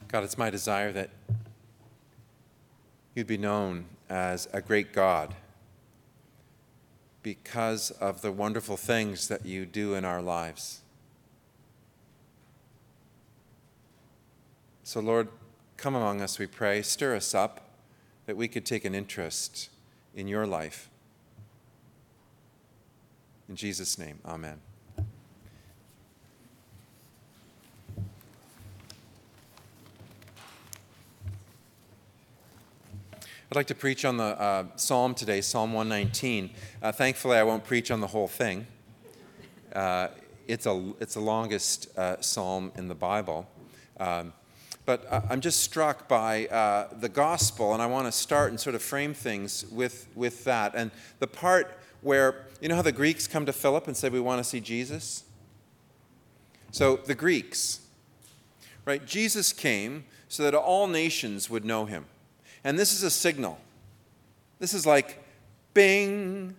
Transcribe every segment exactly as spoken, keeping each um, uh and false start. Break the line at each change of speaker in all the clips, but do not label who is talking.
God, it's my desire that you'd be known as a great God because of the wonderful things that you do in our lives. So, Lord, come among us, we pray. Stir us up that we could take an interest in your life. In Jesus' name, amen. I'd like to preach on the uh, psalm today, Psalm one nineteen. Uh, thankfully, I won't preach on the whole thing. Uh, it's a it's the longest uh, psalm in the Bible. Um, but I'm just struck by uh, the gospel, and I want to start and sort of frame things with, with that. And the part where, you know how the Greeks come to Philip and say, we want to see Jesus? So the Greeks, right? Jesus came so that all nations would know him. And this is a signal. This is like, bing,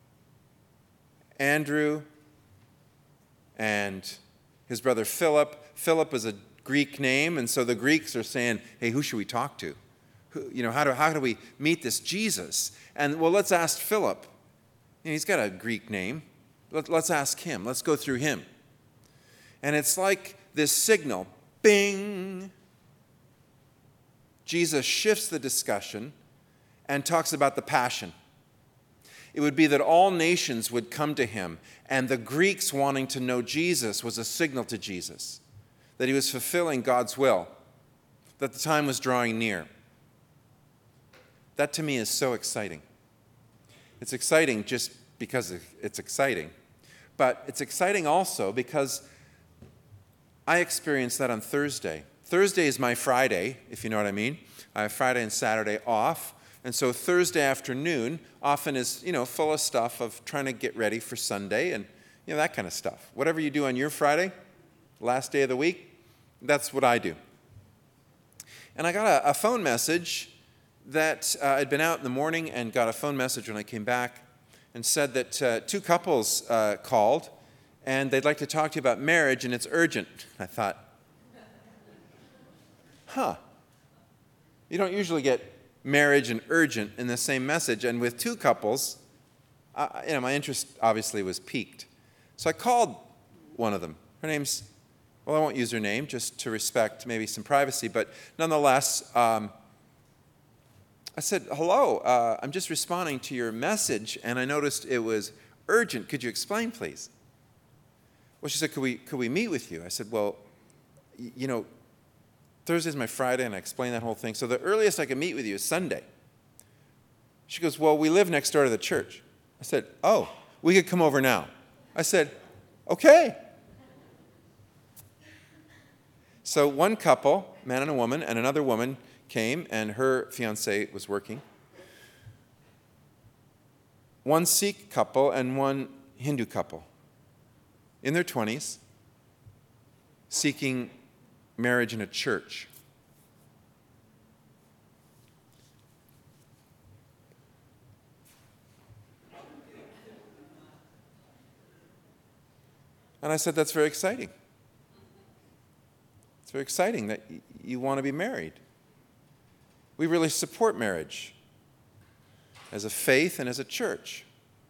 Andrew and his brother Philip. Philip is a Greek name, and so the Greeks are saying, hey, who should we talk to? Who, you know, how do, how do we meet this Jesus? And, well, let's ask Philip. You know, he's got a Greek name. Let, let's ask him. Let's go through him. And it's like this signal, bing. Jesus shifts the discussion and talks about the passion. It would be that all nations would come to him, and the Greeks wanting to know Jesus was a signal to Jesus, that he was fulfilling God's will, that the time was drawing near. That to me is so exciting. It's exciting just because it's exciting, but it's exciting also because I experienced that on Thursday. Thursday is my Friday, if you know what I mean. I have Friday and Saturday off. And so Thursday afternoon often is, you know, full of stuff of trying to get ready for Sunday and, you know, that kind of stuff. Whatever you do on your Friday, last day of the week, that's what I do. And I got a, a phone message that uh, I'd been out in the morning and got a phone message when I came back and said that uh, two couples uh, called and they'd like to talk to you about marriage and it's urgent. I thought, huh, you don't usually get marriage and urgent in the same message. And with two couples, uh, you know, my interest obviously was piqued. So I called one of them. Her name's, well, I won't use her name just to respect maybe some privacy, but nonetheless, um, I said, hello, uh, I'm just responding to your message, and I noticed it was urgent. Could you explain, please? Well, she said, could we, could we meet with you? I said, well, y- you know, Thursday's my Friday, and I explained that whole thing. So the earliest I can meet with you is Sunday. She goes, well, we live next door to the church. I said, oh, we could come over now. I said, okay. So one couple, man and a woman, and another woman came, and her fiancé was working. One Sikh couple and one Hindu couple in their twenties seeking marriage in a church. And I said, that's very exciting. It's very exciting that y- you want to be married. We really support marriage as a faith and as a church.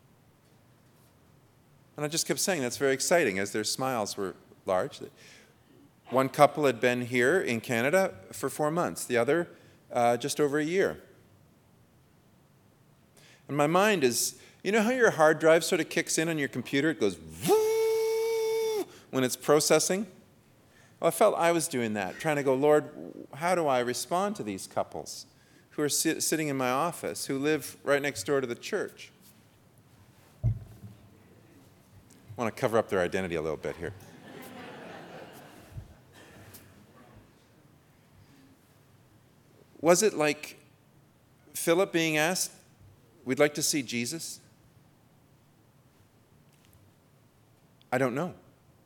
And I just kept saying that's very exciting as their smiles were large. One couple had been here in Canada for four months, the other uh, just over a year. And my mind is, you know how your hard drive sort of kicks in on your computer? It goes woo when it's processing. Well, I felt I was doing that, trying to go, Lord, how do I respond to these couples who are sit- sitting in my office, who live right next door to the church? I want to cover up their identity a little bit here. Was it like Philip being asked, we'd like to see Jesus? I don't know.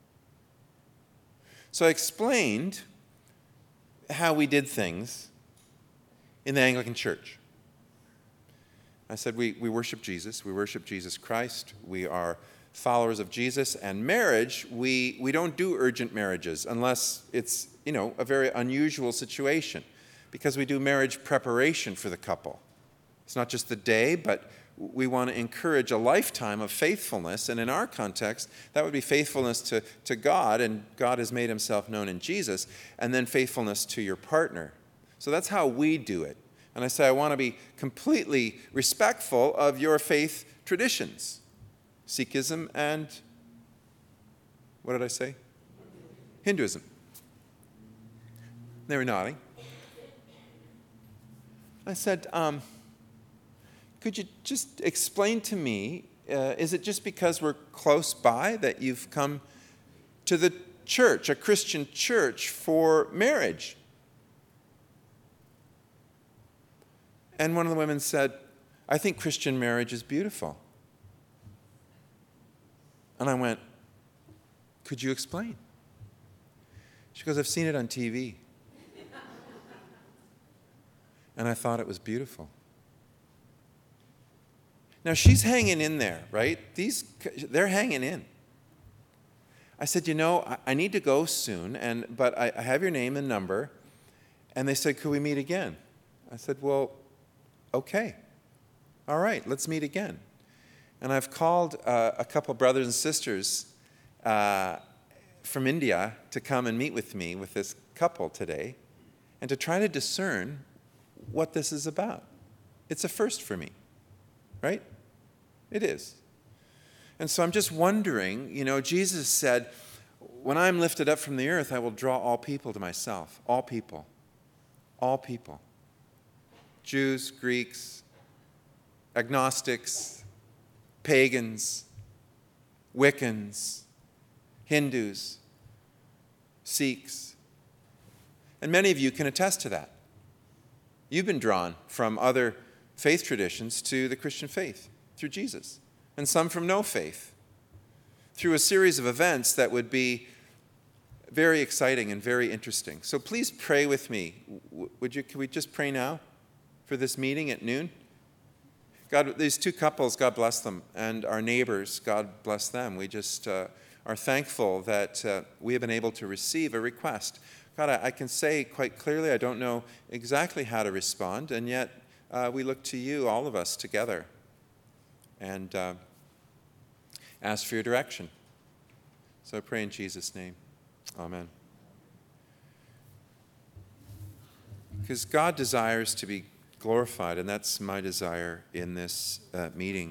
So I explained how we did things in the Anglican Church. I said we, we worship Jesus. We worship Jesus Christ. We are followers of Jesus. And marriage, we, we don't do urgent marriages unless it's, you know, a very unusual situation, because we do marriage preparation for the couple. It's not just the day, but we want to encourage a lifetime of faithfulness. And in our context, that would be faithfulness to, to God, and God has made himself known in Jesus, and then faithfulness to your partner. So that's how we do it. And I say I want to be completely respectful of your faith traditions, Sikhism and, what did I say? Hinduism. They were nodding. I said, um, could you just explain to me, uh, is it just because we're close by that you've come to the church, a Christian church, for marriage? And one of the women said, I think Christian marriage is beautiful. And I went, could you explain? She goes, I've seen it on T V. And I thought it was beautiful. Now, she's hanging in there, right? These, they're hanging in. I said, you know, I, I need to go soon, and but I, I have your name and number. And they said, could we meet again? I said, well, okay. All right, let's meet again. And I've called uh, a couple brothers and sisters uh, from India to come and meet with me with this couple today and to try to discern what this is about. It's a first for me, right? It is. And so I'm just wondering, you know, Jesus said, when I'm lifted up from the earth, I will draw all people to myself. All people. All people. Jews, Greeks, agnostics, pagans, Wiccans, Hindus, Sikhs. And many of you can attest to that. You've been drawn from other faith traditions to the Christian faith through Jesus, and some from no faith, through a series of events that would be very exciting and very interesting. So please pray with me. Would you? Can we just pray now for this meeting at noon? God, these two couples, God bless them, and our neighbors, God bless them. We just uh, are thankful that uh, we have been able to receive a request. God, I, I can say quite clearly I don't know exactly how to respond, and yet uh, we look to you, all of us together, and uh, ask for your direction. So I pray in Jesus' name. Amen. Because God desires to be glorified, and that's my desire in this uh, meeting.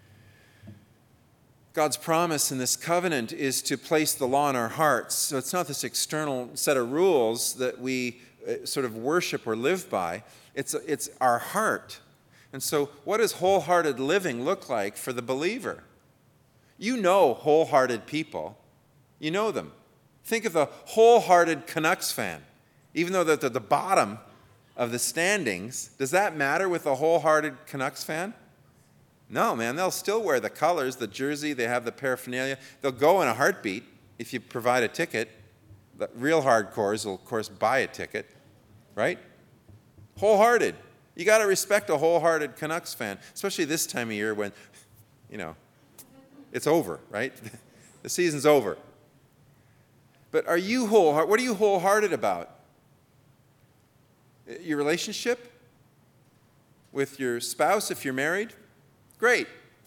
God's promise in this covenant is to place the law in our hearts. So it's not this external set of rules that we uh, sort of worship or live by. It's, it's our heart. And so what does wholehearted living look like for the believer? You know wholehearted people. You know them. Think of the wholehearted Canucks fan. Even though they're at the bottom of the standings, does that matter with a wholehearted Canucks fan? No, man, they'll still wear the colors, the jersey, they have the paraphernalia. They'll go in a heartbeat if you provide a ticket. The real hardcores will, of course, buy a ticket, right? Wholehearted. You got to respect a wholehearted Canucks fan, especially this time of year when, you know, it's over, right? The season's over. But are you wholehearted? What are you wholehearted about? Your relationship with your spouse, if you're married? Great.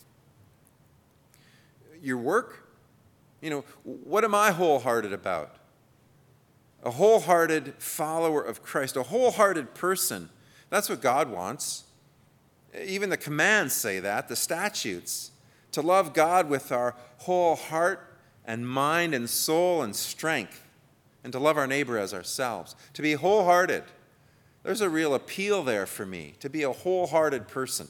Your work? You know, what am I wholehearted about? A wholehearted follower of Christ, a wholehearted person. That's what God wants. Even the commands say that, the statutes. To love God with our whole heart and mind and soul and strength, and to love our neighbor as ourselves. To be wholehearted. There's a real appeal there for me, to be a wholehearted person.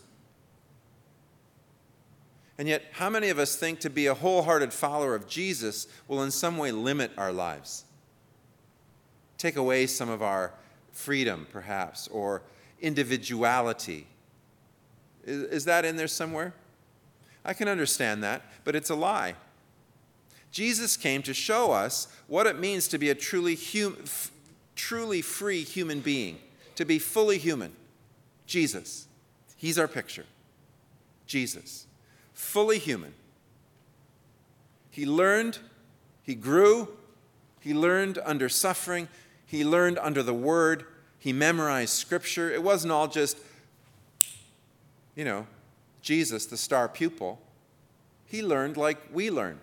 And yet, how many of us think to be a wholehearted follower of Jesus will in some way limit our lives? Take away some of our freedom, perhaps, or individuality. Is, is that in there somewhere? I can understand that, but it's a lie. Jesus came to show us what it means to be a truly, hum, f- truly free human being, to be fully human. Jesus. He's our picture. Jesus. Fully human. He learned, he grew, he learned under suffering, he learned under the Word, he memorized Scripture. It wasn't all just, you know, Jesus, the star pupil. He learned like we learn.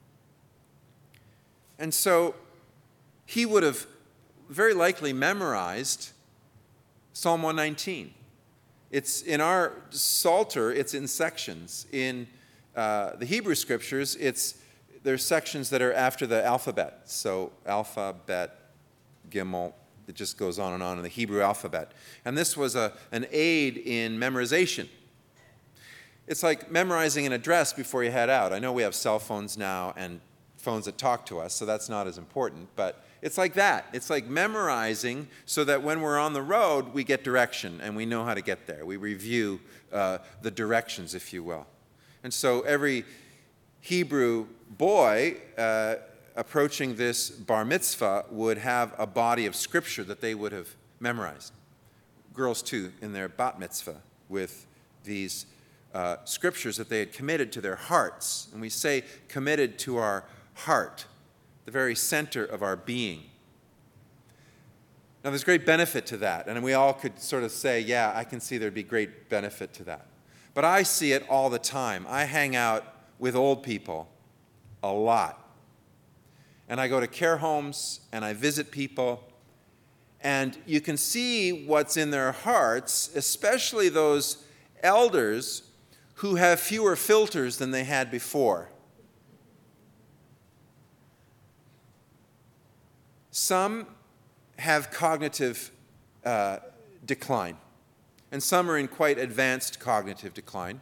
And so he would have very likely memorized Psalm one nineteen. It's in our Psalter, it's in sections. In uh, the Hebrew Scriptures, it's there's sections that are after the alphabet. So Alpha, Bet, Gimel, it just goes on and on in the Hebrew alphabet. And this was a, an aid in memorization. It's like memorizing an address before you head out. I know we have cell phones now and phones that talk to us, so that's not as important, but it's like that. It's like memorizing so that when we're on the road, we get direction and we know how to get there. We review uh, the directions, if you will. And so every Hebrew boy uh, approaching this bar mitzvah would have a body of scripture that they would have memorized. Girls, too, in their bat mitzvah with these uh, scriptures that they had committed to their hearts. And we say committed to our heart, the very center of our being. Now, there's great benefit to that, and we all could sort of say, yeah, I can see there'd be great benefit to that. But I see it all the time. I hang out with old people a lot. And I go to care homes, and I visit people, and you can see what's in their hearts, especially those elders who have fewer filters than they had before. Some have cognitive uh, decline, and some are in quite advanced cognitive decline.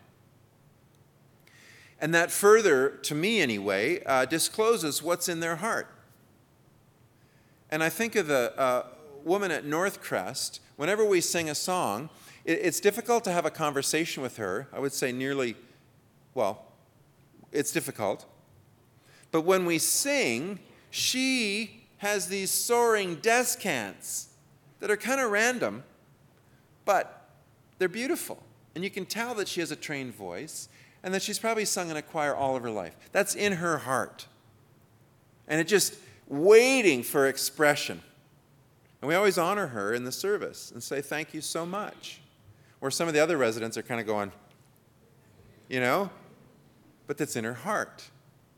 And that further, to me anyway, uh, discloses what's in their heart. And I think of the uh, woman at Northcrest. Whenever we sing a song, it, it's difficult to have a conversation with her. I would say nearly, well, it's difficult. But when we sing, she has these soaring descants that are kind of random, but they're beautiful. And you can tell that she has a trained voice and that she's probably sung in a choir all of her life. That's in her heart. And it's just waiting for expression. And we always honor her in the service and say, thank you so much. Or some of the other residents are kind of going, you know, but that's in her heart.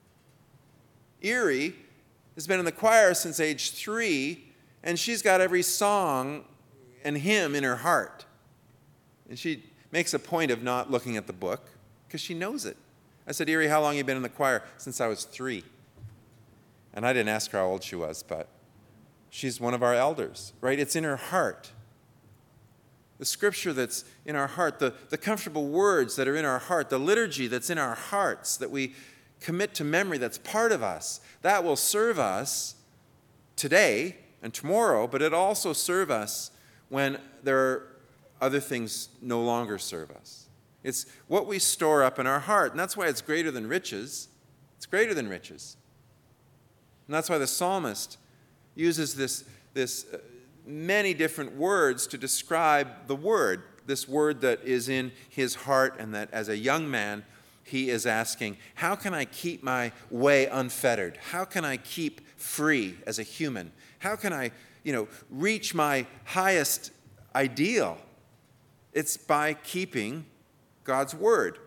Erie has been in the choir since age three, and she's got every song and hymn in her heart. And she makes a point of not looking at the book because she knows it. I said, Erie, how long have you been in the choir? Since I was three. And I didn't ask her how old she was, but she's one of our elders, right? It's in her heart. The scripture that's in our heart, the, the comfortable words that are in our heart, the liturgy that's in our hearts that we commit to memory, that's part of us, that will serve us today and tomorrow, but it also serve us when there are other things no longer serve us. It's what we store up in our heart, and that's why it's greater than riches. It's greater than riches. And that's why the psalmist uses this, this uh, many different words to describe the word, this word that is in his heart, and that as a young man, he is asking, how can I keep my way unfettered? How can I keep free as a human? How can I, you know, reach my highest ideal? It's by keeping God's word.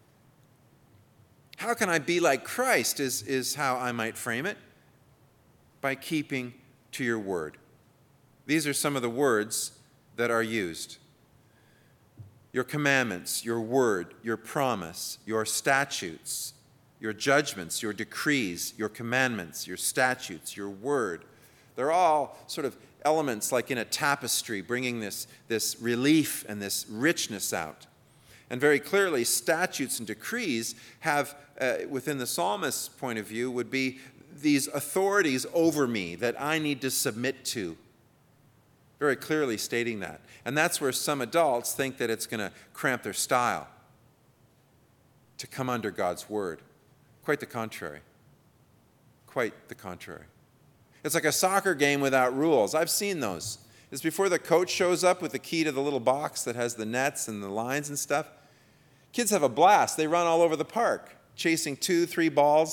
How can I be like Christ is, is how I might frame it. By keeping to your word. These are some of the words that are used. Your commandments, your word, your promise, your statutes, your judgments, your decrees, your commandments, your statutes, your word. They're all sort of elements like in a tapestry, bringing this, this relief and this richness out. And very clearly, statutes and decrees have, uh, within the psalmist's point of view, would be these authorities over me that I need to submit to. Very clearly stating that. And that's where some adults think that it's going to cramp their style to come under God's word. Quite the contrary. Quite the contrary. It's like a soccer game without rules. I've seen those. It's before the coach shows up with the key to the little box that has the nets and the lines and stuff. Kids have a blast. They run all over the park, chasing two, three balls.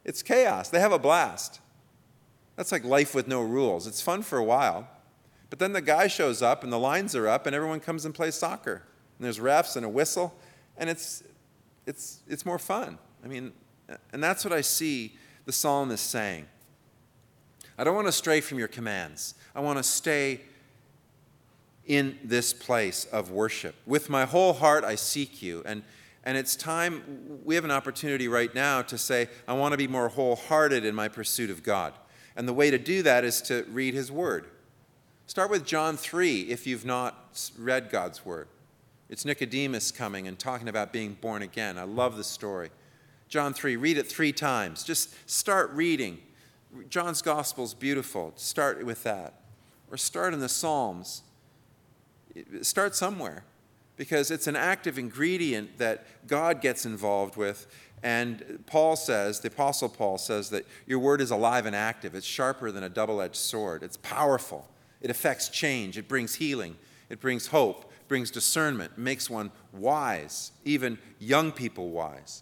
It's chaos. They have a blast. That's like life with no rules. It's fun for a while. But then the guy shows up and the lines are up and everyone comes and plays soccer. And there's refs and a whistle, and it's it's it's more fun. I mean, and that's what I see the psalmist saying. I don't want to stray from your commands. I want to stay in this place of worship. With my whole heart I seek you. And and it's time, we have an opportunity right now to say, I want to be more wholehearted in my pursuit of God. And the way to do that is to read his word. Start with John three if you've not read God's word. It's Nicodemus coming and talking about being born again. I love the story. John three, read it three times. Just start reading. John's gospel is beautiful. Start with that. Or start in the Psalms. Start somewhere, because it's an active ingredient that God gets involved with. And Paul says, the Apostle Paul says that your word is alive and active. It's sharper than a double-edged sword. It's powerful. It affects change. It brings healing. It brings hope. It brings discernment. It makes one wise, even young people wise.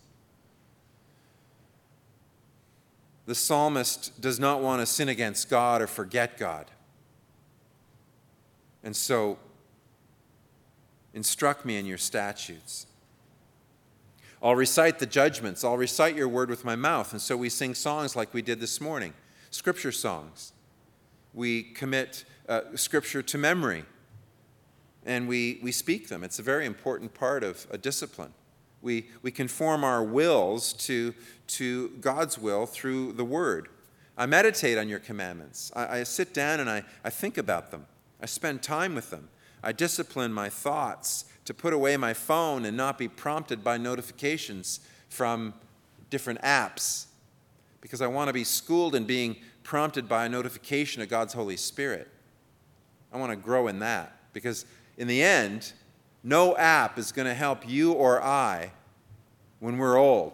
The psalmist does not want to sin against God or forget God. And so, instruct me in your statutes. I'll recite the judgments. I'll recite your word with my mouth. And so we sing songs like we did this morning, scripture songs. We commit uh, scripture to memory, and we, we speak them. It's a very important part of a discipline. We, we conform our wills to, to God's will through the word. I meditate on your commandments. I, I sit down and I, I think about them. I spend time with them. I discipline my thoughts to put away my phone and not be prompted by notifications from different apps, because I want to be schooled in being prompted by a notification of God's Holy Spirit. I want to grow in that, because in the end, no app is going to help you or I when we're old.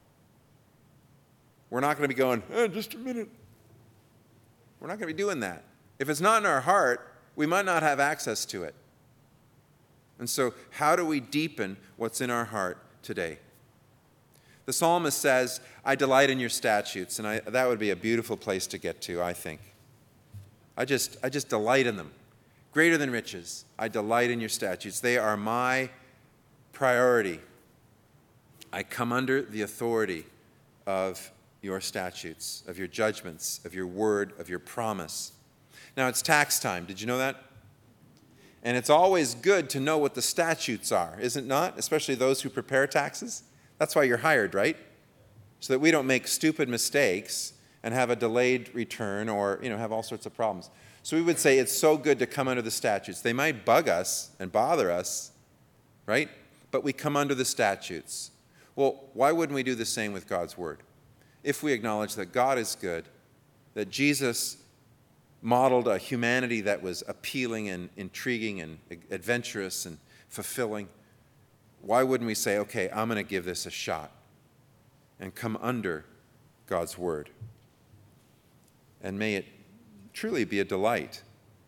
We're not going to be going, oh, just a minute. We're not going to be doing that. If it's not in our heart, we might not have access to it. And so, how do we deepen what's in our heart today? The psalmist says, I delight in your statutes, and I, that would be a beautiful place to get to, I think. I just, I just delight in them. Greater than riches, I delight in your statutes. They are my priority. I come under the authority of your statutes, of your judgments, of your word, of your promise. Now, it's tax time. Did you know that? And it's always good to know what the statutes are, is it not? Especially those who prepare taxes. That's why you're hired, right? So that we don't make stupid mistakes and have a delayed return or, you know, have all sorts of problems. So we would say it's so good to come under the statutes. They might bug us and bother us, right? But we come under the statutes. Well, why wouldn't we do the same with God's word? If we acknowledge that God is good, that Jesus modeled a humanity that was appealing and intriguing and adventurous and fulfilling, why wouldn't we say, okay, I'm going to give this a shot and come under God's word? And may it truly be a delight.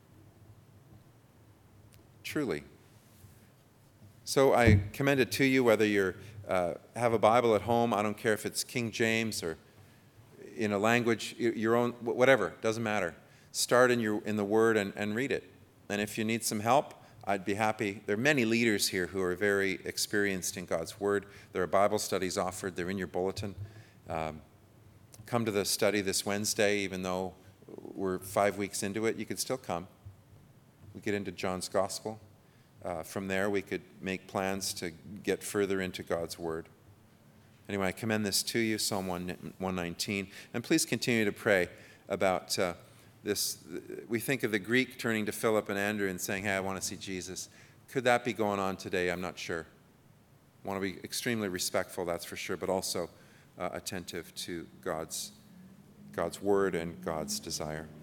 Truly. So I commend it to you, whether you uh, have a Bible at home. I don't care if it's King James or in a language, your own, whatever, doesn't matter. Start in, your, in the Word and, and read it. And if you need some help, I'd be happy. There are many leaders here who are very experienced in God's Word. There are Bible studies offered. They're in your bulletin. Um, come to the study this Wednesday, even though we're five weeks into it. You could still come. We get into John's Gospel. Uh, from there, we could make plans to get further into God's Word. Anyway, I commend this to you, Psalm one nineteen. And please continue to pray about uh, this. We think of the Greek turning to Philip and Andrew and saying, hey, I want to see Jesus. Could that be going on today? I'm not sure. I want to be extremely respectful, that's for sure, but also uh, attentive to God's, God's word and God's desire.